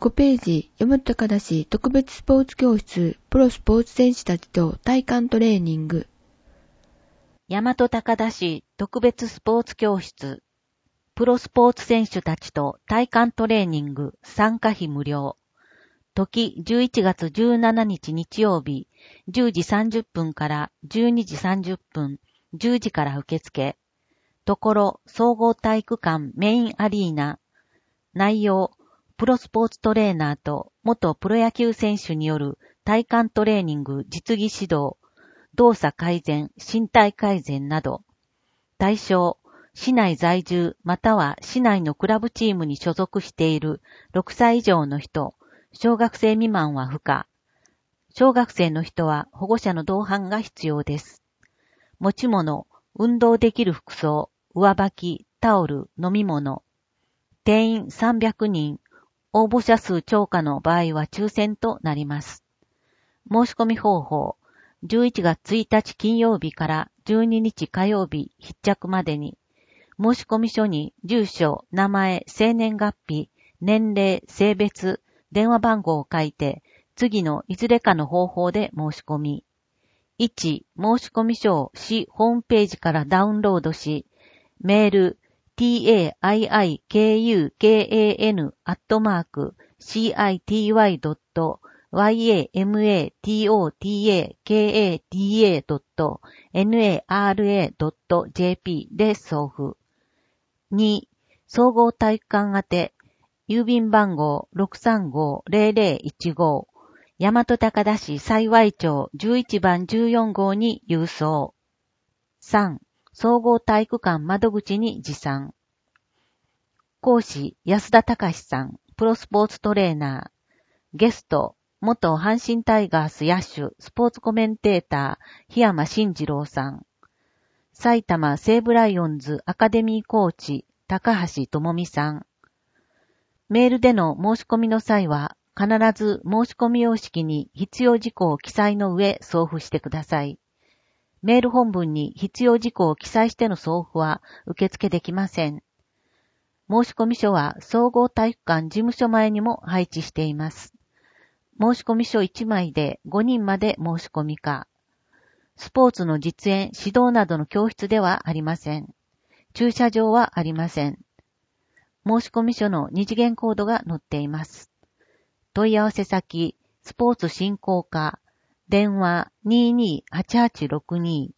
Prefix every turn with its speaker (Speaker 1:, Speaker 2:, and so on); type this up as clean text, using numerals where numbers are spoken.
Speaker 1: 5ページ、大和高田市特別スポーツ教室、プロスポーツ選手たちと体幹トレーニング。
Speaker 2: 大和高田市特別スポーツ教室、プロスポーツ選手たちと体幹トレーニング、参加費無料。時11月17日日曜日、10時30分から12時30分、10時から受付。ところ、総合体育館メインアリーナ。内容、プロスポーツトレーナーと元プロ野球選手による体幹トレーニング実技指導、動作改善、身体改善など。対象、市内在住または市内のクラブチームに所属している6歳以上の人、小学生未満は不可。小学生の人は保護者の同伴が必要です。持ち物、運動できる服装、上履き、タオル、飲み物。定員300人、応募者数超過の場合は抽選となります。申し込み方法、11月1日金曜日から12日火曜日必着までに、申し込み書に住所、名前、生年月日、年齢、性別、電話番号を書いて、次のいずれかの方法で申し込み。1、申し込み書を市ホームページからダウンロードし、メール、tiikan.city.yamatakata.nara.jp で送付。2、総合体育館宛て、郵便番号 635-0015、大和高田市幸町11番14号に郵送。3、総合体育館窓口に持参。講師、安田隆さん、プロスポーツトレーナー。ゲスト、元阪神タイガース野手、スポーツコメンテーター、檜山慎次郎さん。埼玉西武ライオンズアカデミーコーチ、高橋智美さん。メールでの申し込みの際は、必ず申し込み用式に必要事項を記載の上送付してください。メール本文に必要事項を記載しての送付は受付できません。申し込み書は総合体育館事務所前にも配置しています。申し込み書1枚で5人まで申し込みか。スポーツの実演、指導などの教室ではありません。駐車場はありません。申し込み書の二次元コードが載っています。問い合わせ先、スポーツ振興課、電話 228862